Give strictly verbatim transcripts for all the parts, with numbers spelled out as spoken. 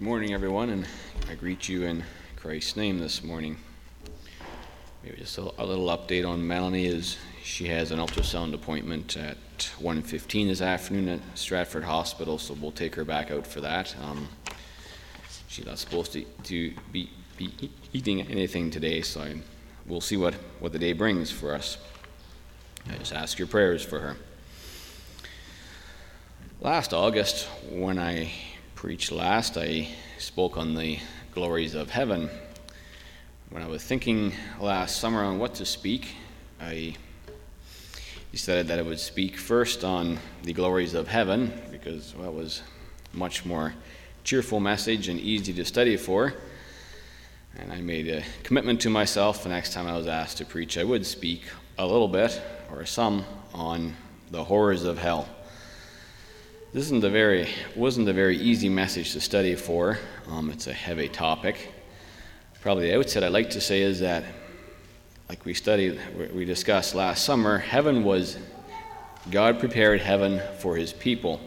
Good morning, everyone, and I greet you in Christ's name this morning. Maybe just a, a little update on Melanie is she has an ultrasound appointment at one fifteen this afternoon at Stratford Hospital, so we'll take her back out for that. Um, she's not supposed to, to be, be eating anything today, so I, we'll see what, what the day brings for us. I just ask your prayers for her. Last August, when I preached last, I spoke on the glories of heaven. When I was thinking last summer on what to speak, I decided that I would speak first on the glories of heaven, because well, it was a much more cheerful message and easy to study for. And I made a commitment to myself the next time I was asked to preach, I would speak a little bit, or some, on the horrors of hell. This isn't a very, wasn't a very easy message to study for. Um, it's a heavy topic. Probably the outset I'd like to say is that, like we studied, we discussed last summer, heaven was, God prepared heaven for his people.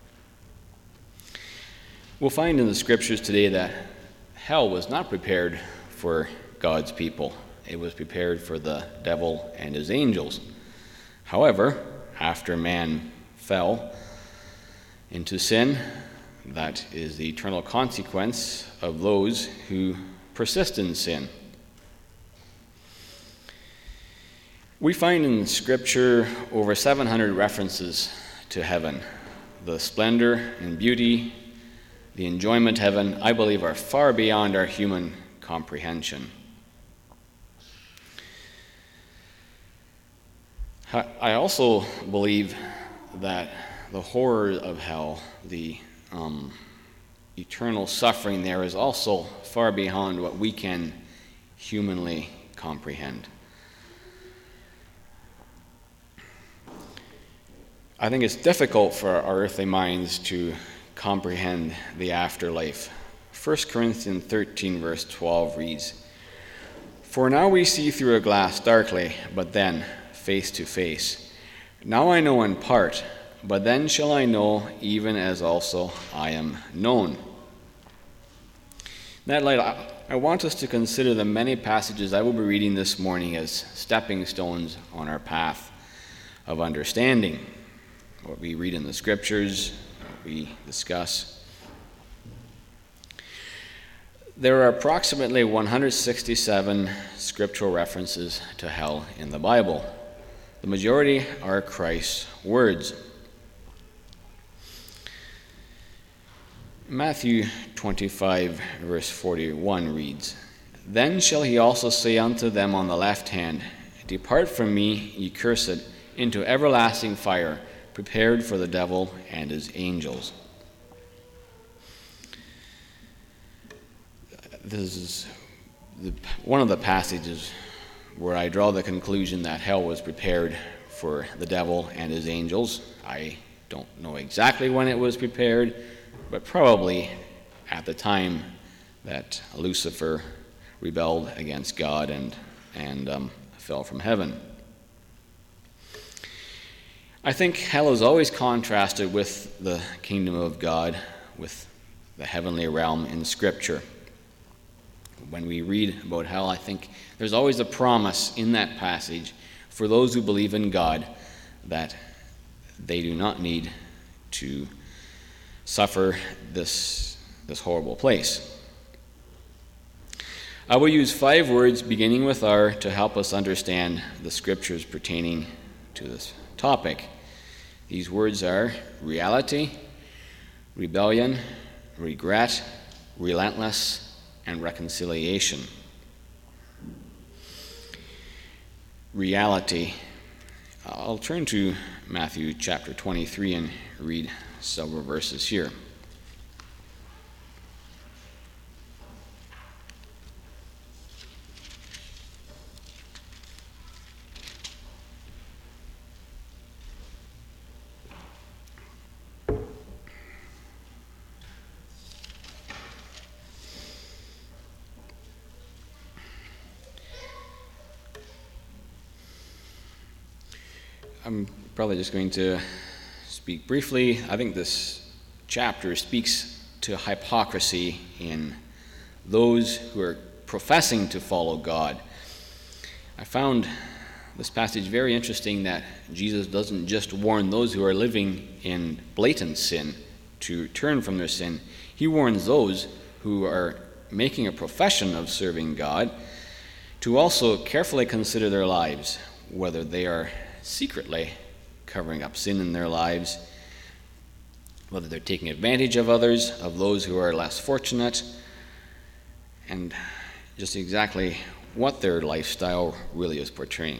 We'll find in the scriptures today that hell was not prepared for God's people. It was prepared for the devil and his angels. However, after man fell into sin, that is the eternal consequence of those who persist in sin. We find in Scripture over seven hundred references to heaven. The splendor and beauty, the enjoyment of heaven, I believe, are far beyond our human comprehension. I also believe that the horror of hell, the um, eternal suffering there, is also far beyond what we can humanly comprehend. I think it's difficult for our earthly minds to comprehend the afterlife. First Corinthians thirteen, verse twelve reads, "For now we see through a glass darkly, but then face to face. Now I know in part, but then shall I know, even as also I am known." In that light, I, I want us to consider the many passages I will be reading this morning as stepping stones on our path of understanding. What we read in the scriptures, what we discuss. There are approximately one hundred sixty-seven scriptural references to hell in the Bible. The majority are Christ's words. Matthew twenty-five, verse forty-one reads, "Then shall he also say unto them on the left hand, Depart from me, ye cursed, into everlasting fire, prepared for the devil and his angels." This is the, one of the passages where I draw the conclusion that hell was prepared for the devil and his angels. I don't know exactly when it was prepared, but probably at the time that Lucifer rebelled against God and, and um, fell from heaven. I think hell is always contrasted with the kingdom of God, with the heavenly realm in Scripture. When we read about hell, I think there's always a promise in that passage for those who believe in God that they do not need to suffer this, this horrible place. I will use five words beginning with R to help us understand the scriptures pertaining to this topic. These words are reality, rebellion, regret, relentless, and reconciliation. Reality. I'll turn to Matthew chapter twenty-three and read several verses here. I'm probably just going to speak briefly. I think this chapter speaks to hypocrisy in those who are professing to follow God. I found this passage very interesting, that Jesus doesn't just warn those who are living in blatant sin to turn from their sin. He warns those who are making a profession of serving God to also carefully consider their lives, whether they are secretly covering up sin in their lives, whether they're taking advantage of others, of those who are less fortunate, and just exactly what their lifestyle really is portraying.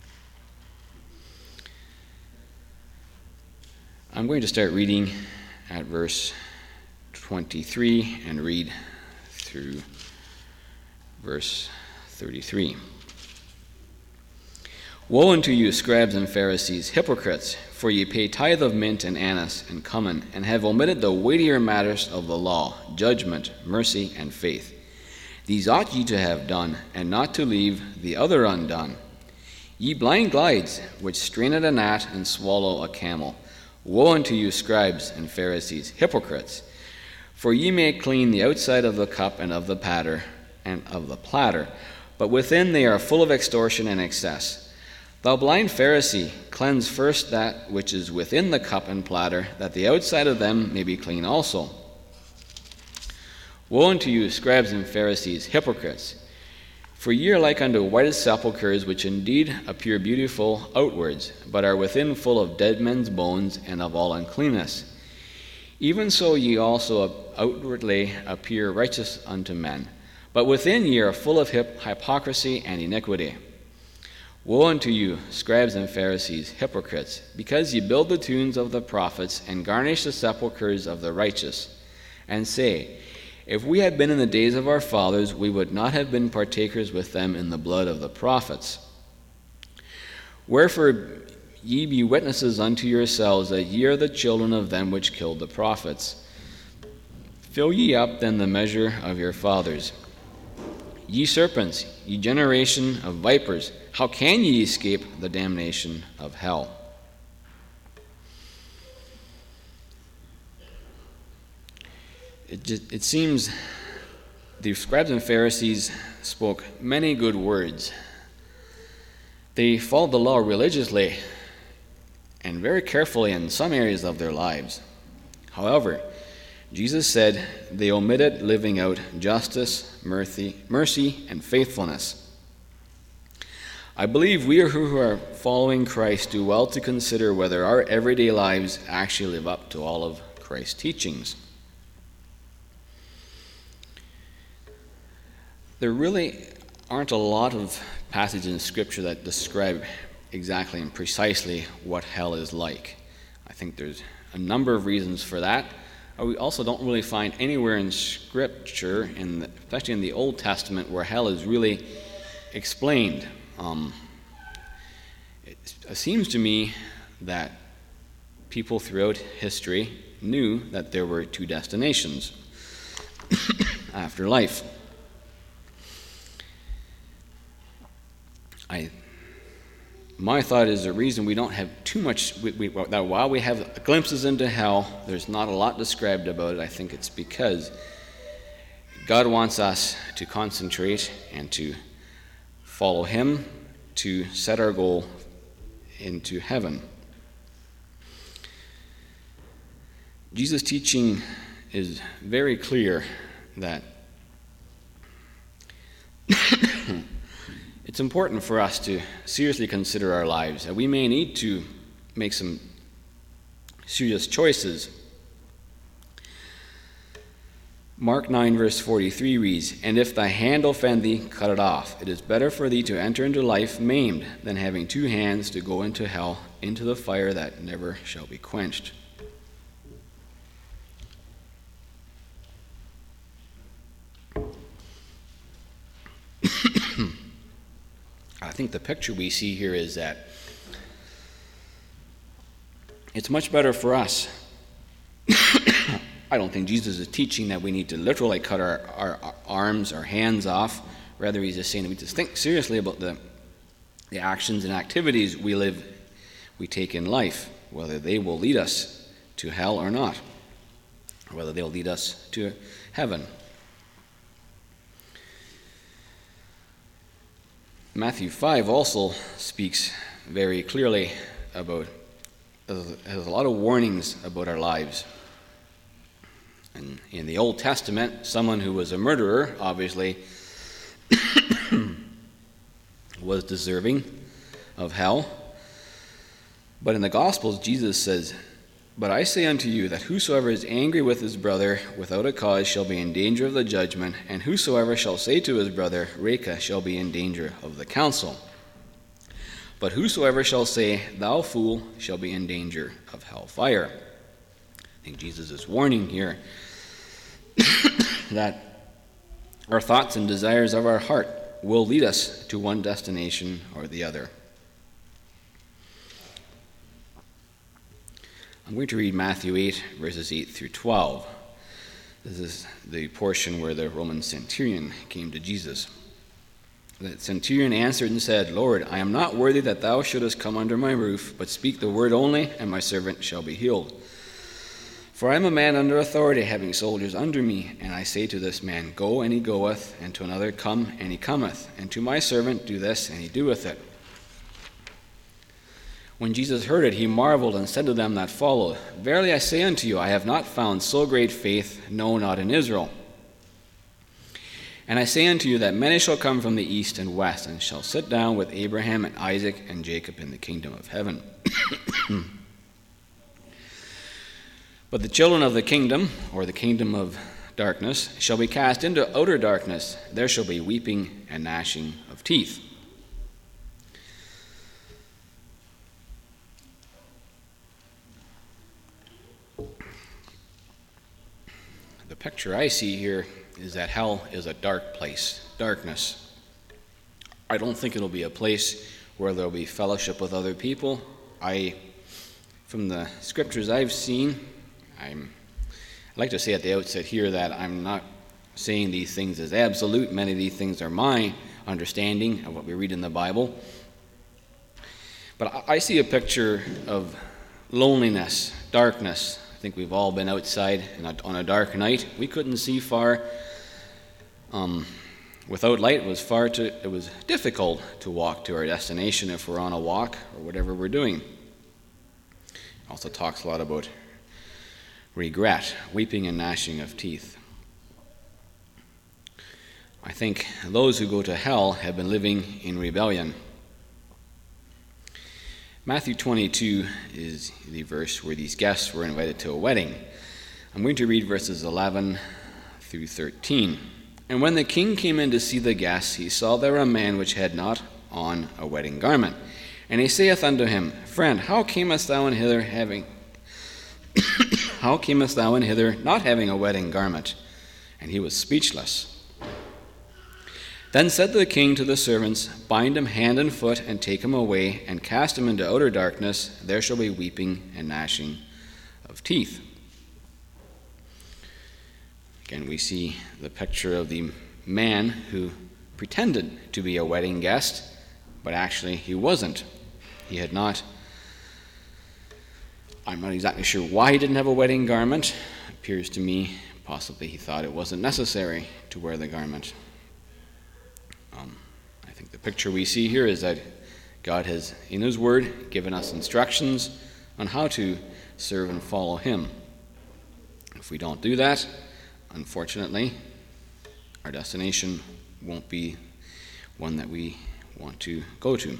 I'm going to start reading at verse twenty-three and read through verse thirty-three. Woe unto you, scribes and Pharisees, hypocrites, for ye pay tithe of mint and anise and cumin, and have omitted the weightier matters of the law, judgment, mercy, and faith. These ought ye to have done, and not to leave the other undone. Ye blind guides, which strain at a gnat and swallow a camel. Woe unto you, scribes and Pharisees, hypocrites! For ye may clean the outside of the cup and of the platter, and of the platter, but within they are full of extortion and excess. Thou blind Pharisee, cleanse first that which is within the cup and platter, that the outside of them may be clean also. Woe unto you, scribes and Pharisees, hypocrites! For ye are like unto whited sepulchres, which indeed appear beautiful outwards, but are within full of dead men's bones and of all uncleanness. Even so ye also outwardly appear righteous unto men, but within ye are full of hip- hypocrisy and iniquity. Woe unto you, scribes and Pharisees, hypocrites, because ye build the tombs of the prophets and garnish the sepulchres of the righteous, and say, If we had been in the days of our fathers, we would not have been partakers with them in the blood of the prophets. Wherefore ye be witnesses unto yourselves that ye are the children of them which killed the prophets. Fill ye up then the measure of your fathers. Ye serpents, ye generation of vipers, how can ye escape the damnation of hell? It, just, it seems the scribes and Pharisees spoke many good words. They followed the law religiously and very carefully in some areas of their lives. However, Jesus said they omitted living out justice, mercy, mercy, and faithfulness. I believe we who are following Christ do well to consider whether our everyday lives actually live up to all of Christ's teachings. There really aren't a lot of passages in Scripture that describe exactly and precisely what hell is like. I think there's a number of reasons for that. We also don't really find anywhere in Scripture, in the, especially in the Old Testament, where hell is really explained. Um, it, it seems to me that people throughout history knew that there were two destinations after life. I, my thought is the reason we don't have too much, we, we, that while we have glimpses into hell, there's not a lot described about it. I think it's because God wants us to concentrate and to follow Him, to set our goal into heaven. Jesus' teaching is very clear that it's important for us to seriously consider our lives, and we may need to make some serious choices. Mark nine verse forty-three reads, And if thy hand offend thee, cut it off. It is better for thee to enter into life maimed than having two hands to go into hell, into the fire that never shall be quenched. I think the picture we see here is that it's much better for us. I don't think Jesus is teaching that we need to literally cut our, our, our arms, our hands off. Rather, he's just saying that we just think seriously about the, the actions and activities we live, we take in life, whether they will lead us to hell or not. or whether they'll lead us to heaven. Matthew five also speaks very clearly about, has a lot of warnings about our lives. And in the Old Testament, someone who was a murderer, obviously, was deserving of hell. But in the Gospels, Jesus says, "But I say unto you that whosoever is angry with his brother without a cause shall be in danger of the judgment, and whosoever shall say to his brother, Raca, shall be in danger of the council. But whosoever shall say, Thou fool, shall be in danger of hell fire." I think Jesus is warning here that our thoughts and desires of our heart will lead us to one destination or the other. I'm going to read Matthew eight, verses eight through twelve. This is the portion where the Roman centurion came to Jesus. The centurion answered and said, "Lord, I am not worthy that thou shouldest come under my roof, but speak the word only, and my servant shall be healed. For I am a man under authority, having soldiers under me, and I say to this man, Go, and he goeth, and to another, Come, and he cometh, and to my servant, Do this, and he doeth it." When Jesus heard it, he marveled and said to them that followed, "Verily I say unto you, I have not found so great faith, no, not in Israel. And I say unto you that many shall come from the east and west, and shall sit down with Abraham and Isaac and Jacob in the kingdom of heaven. But the children of the kingdom, or the kingdom of darkness, shall be cast into outer darkness. There shall be weeping and gnashing of teeth." The picture I see here is that hell is a dark place, darkness. I don't think it'll be a place where there'll be fellowship with other people. I, from the scriptures I've seen, I'm, I'd like to say at the outset here that I'm not saying these things as absolute. Many of these things are my understanding of what we read in the Bible. But I, I see a picture of loneliness, darkness. I think we've all been outside on a dark night. We couldn't see far. Um, without light, it was far too, it was difficult to walk to our destination if we're on a walk or whatever we're doing. It also talks a lot about regret, weeping and gnashing of teeth. I think those who go to hell have been living in rebellion. Matthew twenty-two is the verse where these guests were invited to a wedding. I'm going to read verses eleven through thirteen. "And when the king came in to see the guests, he saw there a man which had not on a wedding garment. And he saith unto him, Friend, how camest thou in hither having how camest thou in hither not having a wedding garment? And he was speechless. Then said the king to the servants, Bind him hand and foot, and take him away, and cast him into outer darkness. There shall be weeping and gnashing of teeth." Again, we see the picture of the man who pretended to be a wedding guest, but actually he wasn't. He had not, I'm not exactly sure why he didn't have a wedding garment. It appears to me possibly he thought it wasn't necessary to wear the garment. Um, I think the picture we see here is that God has, in His Word, given us instructions on how to serve and follow Him. If we don't do that, unfortunately, our destination won't be one that we want to go to.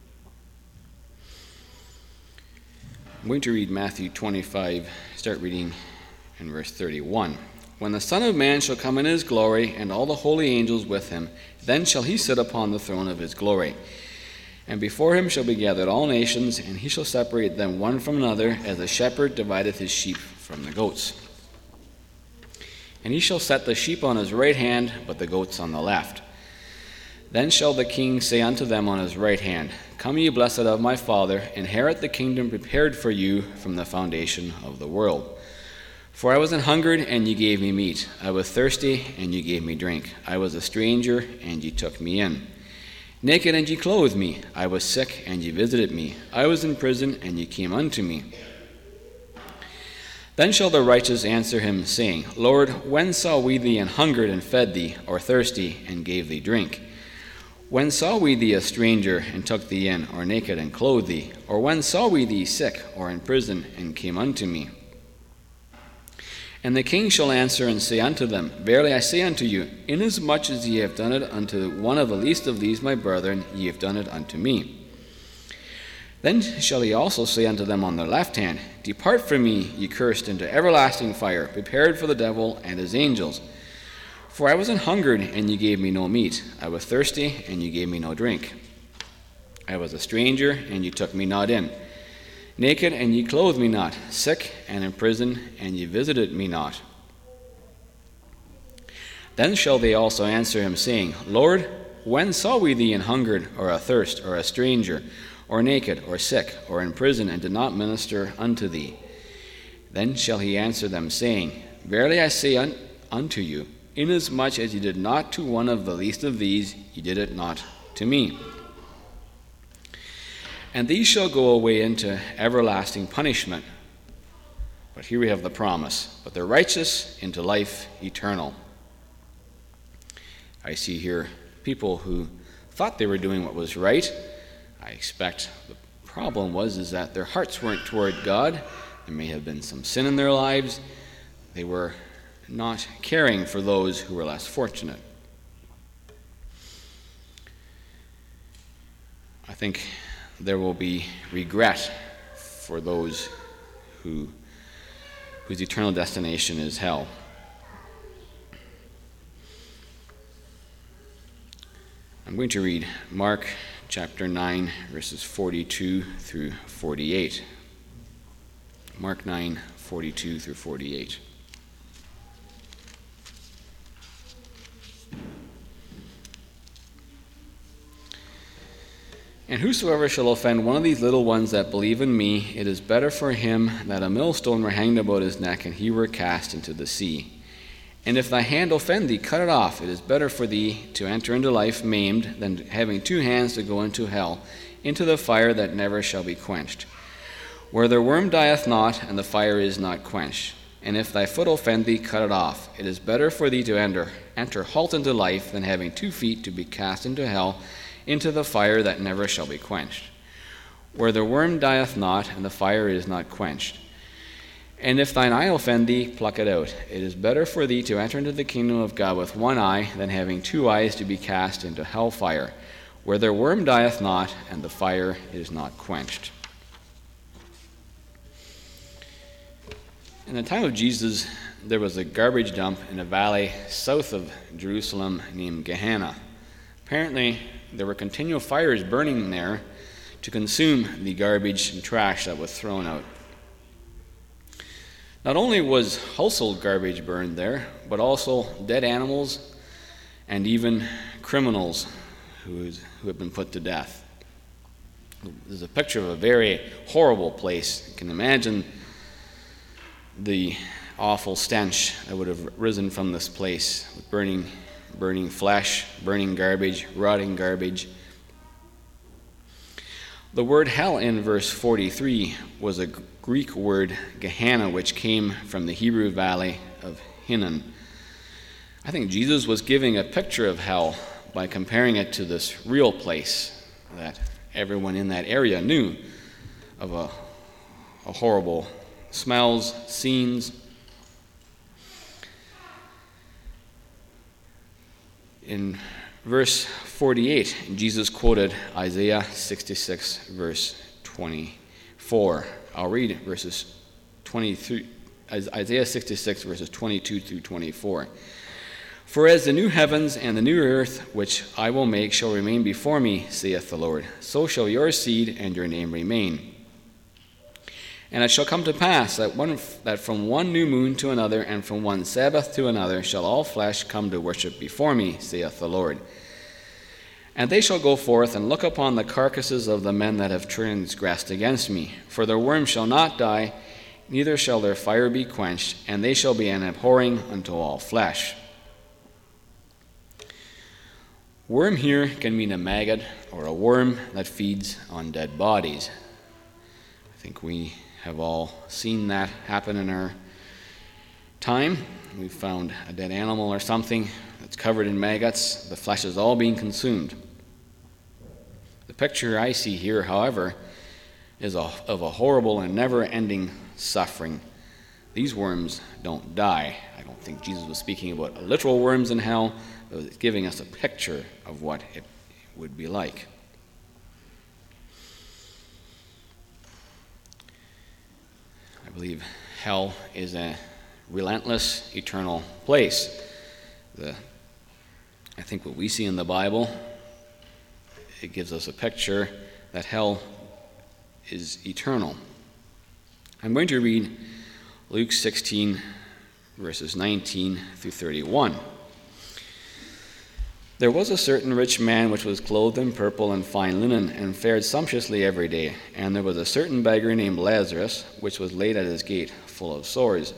I'm going to read Matthew twenty-five, start reading in verse thirty-one. "When the Son of Man shall come in his glory, and all the holy angels with him, then shall he sit upon the throne of his glory. And before him shall be gathered all nations, and he shall separate them one from another, as a shepherd divideth his sheep from the goats. And he shall set the sheep on his right hand, but the goats on the left. Then shall the king say unto them on his right hand, Come ye blessed of my Father, inherit the kingdom prepared for you from the foundation of the world. For I was an hungered, and ye gave me meat. I was thirsty, and ye gave me drink. I was a stranger, and ye took me in. Naked, and ye clothed me. I was sick, and ye visited me. I was in prison, and ye came unto me. Then shall the righteous answer him, saying, Lord, when saw we thee an hungered and fed thee, or thirsty and gave thee drink? When saw we thee a stranger and took thee in, or naked and clothed thee? Or when saw we thee sick or in prison and came unto me? And the king shall answer and say unto them, Verily I say unto you, inasmuch as ye have done it unto one of the least of these my brethren, ye have done it unto me. Then shall he also say unto them on their left hand, Depart from me, ye cursed, into everlasting fire, prepared for the devil and his angels. For I was an hungered, and ye gave me no meat. I was thirsty, and ye gave me no drink. I was a stranger, and ye took me not in. Naked, and ye clothed me not. Sick, and in prison, and ye visited me not. Then shall they also answer him, saying, Lord, when saw we thee an hungered, or athirst, or a stranger, or naked, or sick, or in prison, and did not minister unto thee? Then shall he answer them, saying, Verily I say un- unto you, inasmuch as ye did not to one of the least of these, ye did it not to me. And these shall go away into everlasting punishment. But here we have the promise, but the righteous into life eternal. I see here people who thought they were doing what was right. I expect the problem was is that their hearts weren't toward God. There may have been some sin in their lives. They were not caring for those who were less fortunate. I think there will be regret for those who whose eternal destination is hell. I'm going to read Mark chapter nine, verses forty-two through forty-eight. Mark nine, forty-two through forty-eight. And whosoever shall offend one of these little ones that believe in me, it is better for him that a millstone were hanged about his neck and he were cast into the sea. And if thy hand offend thee, cut it off. It is better for thee to enter into life maimed than having two hands to go into hell, into the fire that never shall be quenched, where the worm dieth not, and the fire is not quenched. And if thy foot offend thee, cut it off. It is better for thee to enter, enter halt into life, than having two feet to be cast into hell, into the fire that never shall be quenched, where the worm dieth not, and the fire is not quenched. And if thine eye offend thee, pluck it out. It is better for thee to enter into the kingdom of God with one eye, than having two eyes to be cast into hell fire, where the worm dieth not, and the fire is not quenched. In the time of Jesus, there was a garbage dump in a valley south of Jerusalem named Gehenna. Apparently, there were continual fires burning there to consume the garbage and trash that was thrown out. Not only was household garbage burned there, but also dead animals and even criminals who who had been put to death. There's a picture of a very horrible place. You can imagine the awful stench that would have risen from this place, with burning, burning flesh, burning garbage, rotting garbage. The word hell in verse forty-three was a Greek word, Gehenna, which came from the Hebrew valley of Hinnom. I think Jesus was giving a picture of hell by comparing it to this real place that everyone in that area knew of a, a horrible smells, scenes. In verse forty-eight, Jesus quoted Isaiah sixty-six, verse twenty-four. I'll read verses twenty-three, Isaiah sixty-six, verses twenty-two through twenty-four. For as the new heavens and the new earth, which I will make, shall remain before me, saith the Lord, so shall your seed and your name remain. And it shall come to pass that, one, that from one new moon to another, and from one Sabbath to another, shall all flesh come to worship before me, saith the Lord. And they shall go forth and look upon the carcasses of the men that have transgressed against me. For their worm shall not die, neither shall their fire be quenched, and they shall be an abhorring unto all flesh. Worm here can mean a maggot or a worm that feeds on dead bodies. I think we have all seen that happen in our time. We've found a dead animal or something that's covered in maggots. The flesh is all being consumed. The picture I see here, however, is a, of a horrible and never-ending suffering. These worms don't die. I don't think Jesus was speaking about literal worms in hell, but was giving us a picture of what it would be like. I believe hell is a relentless, eternal place. The, I think what we see in the Bible, it gives us a picture that hell is eternal. I'm going to read Luke sixteen, verses nineteen through thirty-one. There was a certain rich man which was clothed in purple and fine linen, and fared sumptuously every day. And there was a certain beggar named Lazarus, which was laid at his gate, full of sores.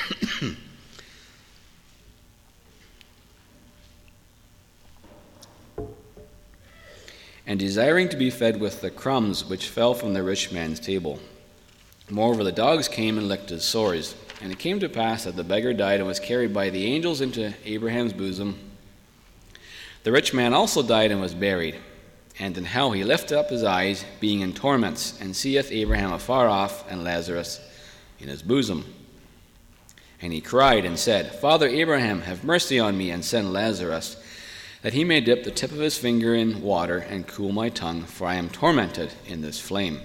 and desiring to be fed with the crumbs which fell from the rich man's table. Moreover, the dogs came and licked his sores. And it came to pass that the beggar died and was carried by the angels into Abraham's bosom. The rich man also died and was buried. And in hell he lifted up his eyes, being in torments, and seeth Abraham afar off, and Lazarus in his bosom. And he cried and said, Father Abraham, have mercy on me, and send Lazarus, that he may dip the tip of his finger in water, and cool my tongue, for I am tormented in this flame.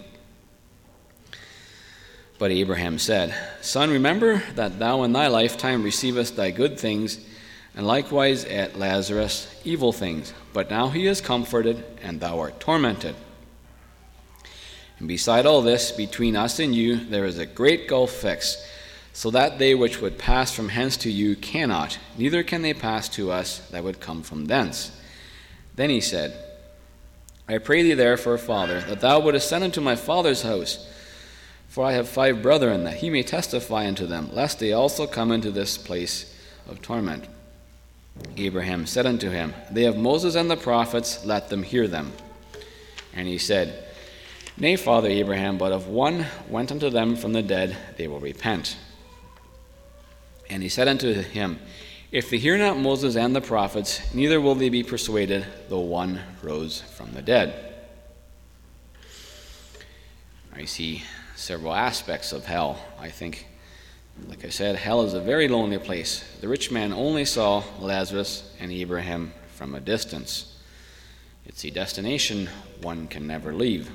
But Abraham said, Son, remember that thou in thy lifetime receivest thy good things, and likewise at Lazarus evil things. But now he is comforted, and thou art tormented. And beside all this, between us and you, there is a great gulf fixed, so that they which would pass from hence to you cannot, neither can they pass to us that would come from thence. Then he said, I pray thee therefore, Father, that thou wouldest send unto my father's house, for I have five brethren, that he may testify unto them, lest they also come into this place of torment. Abraham said unto him, They have Moses and the prophets, let them hear them. And he said, Nay, Father Abraham, but if one went unto them from the dead, they will repent. And he said unto him, If they hear not Moses and the prophets, neither will they be persuaded, though one rose from the dead. I see several aspects of hell. I think, like I said, hell is a very lonely place. The rich man only saw Lazarus and Abraham from a distance. It's a destination one can never leave.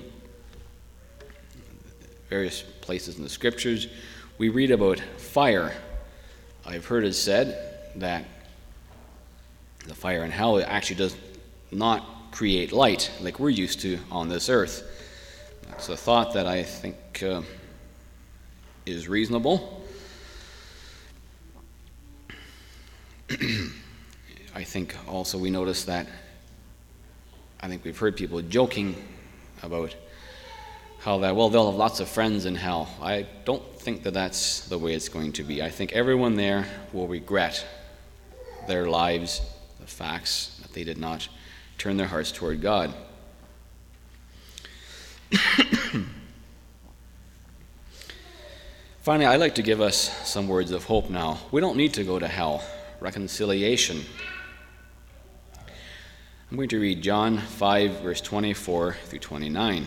Various places in the scriptures we read about fire. I've heard it said that the fire in hell actually does not create light like we're used to on this earth. That's a thought that I think uh, is reasonable. I think also we notice that I think we've heard people joking about how that, well, they'll have lots of friends in hell. I don't think that that's the way it's going to be. I think everyone there will regret their lives, the facts that they did not turn their hearts toward God. Finally, I'd like to give us some words of hope now. We don't need to go to hell. Reconciliation. I'm going to read John five, verse twenty-four through twenty-nine.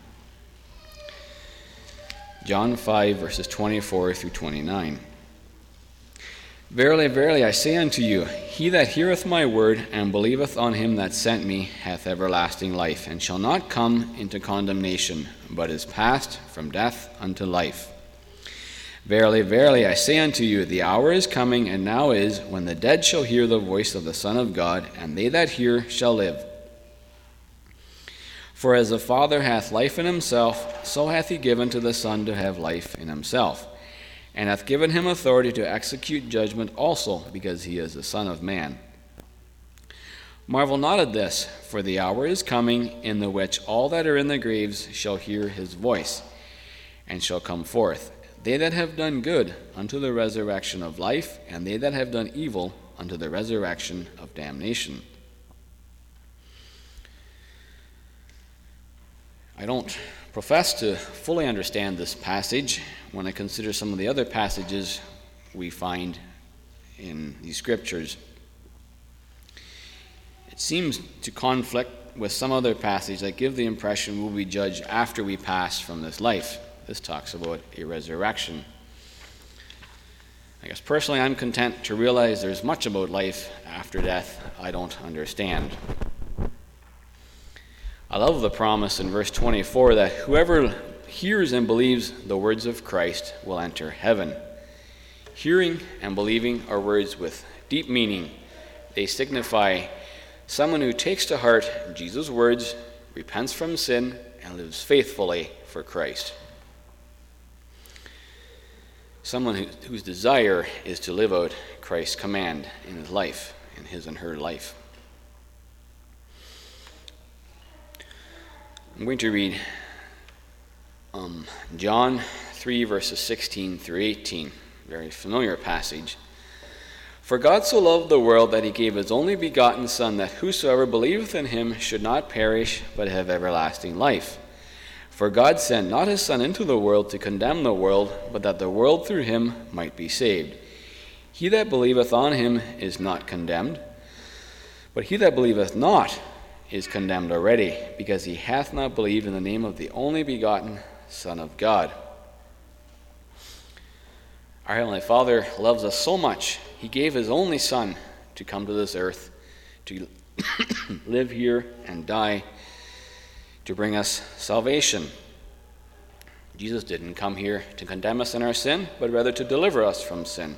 John five, verses twenty-four through twenty-nine. Verily, verily, I say unto you, he that heareth my word and believeth on him that sent me hath everlasting life, and shall not come into condemnation, but is passed from death unto life. Verily, verily, I say unto you, the hour is coming, and now is, when the dead shall hear the voice of the Son of God, and they that hear shall live. For as the Father hath life in himself, so hath he given to the Son to have life in himself, and hath given him authority to execute judgment also, because he is the Son of Man. Marvel not at this, for the hour is coming, in the which all that are in the graves shall hear his voice, and shall come forth. They that have done good unto the resurrection of life, and they that have done evil unto the resurrection of damnation. I don't profess to fully understand this passage when I consider some of the other passages we find in these scriptures, it seems to conflict with some other passage that give the impression we'll be judged after we pass from this life. This talks about a resurrection. I guess personally I'm content to realize there's much about life after death I don't understand. I love the promise in verse twenty-four that whoever hears and believes the words of Christ will enter heaven. Hearing and believing are words with deep meaning. They signify someone who takes to heart Jesus' words, repents from sin, and lives faithfully for Christ. Someone who, whose desire is to live out Christ's command in his life, in his and her life. I'm going to read um, John three, verses sixteen through eighteen. Very familiar passage. For God so loved the world that he gave his only begotten Son, that whosoever believeth in him should not perish, but have everlasting life. For God sent not his Son into the world to condemn the world, but that the world through him might be saved. He that believeth on him is not condemned, but he that believeth not is condemned already, because he hath not believed in the name of the only begotten Son of God. Our Heavenly Father loves us so much, he gave his only Son to come to this earth, to live here and die, to bring us salvation. Jesus didn't come here to condemn us in our sin, but rather to deliver us from sin.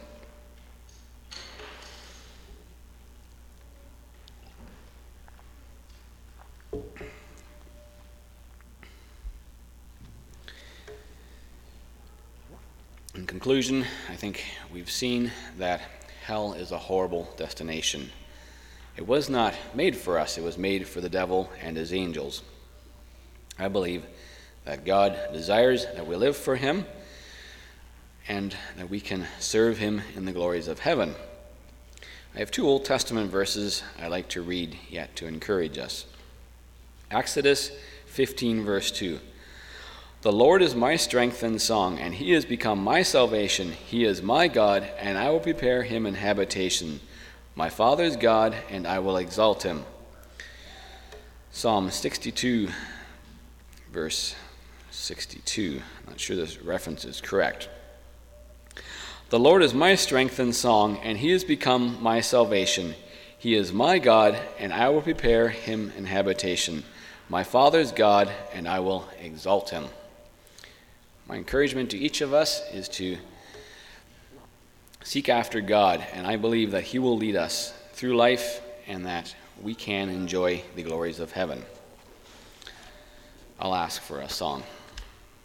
In conclusion, I think we've seen that hell is a horrible destination. It was not made for us, it was made for the devil and his angels. I believe that God desires that we live for him and that we can serve him in the glories of heaven. I have two Old Testament verses I like to read yet to encourage us. Exodus fifteen, verse two. The Lord is my strength and song, and he has become my salvation. He is my God, and I will prepare him an habitation. My Father's God, and I will exalt him. Psalm sixty-two, verse sixty-two. I'm not sure this reference is correct. The Lord is my strength and song, and he has become my salvation. He is my God, and I will prepare him an habitation. My Father's God, and I will exalt him. My encouragement to each of us is to seek after God, and I believe that he will lead us through life and that we can enjoy the glories of heaven. I'll ask for a song.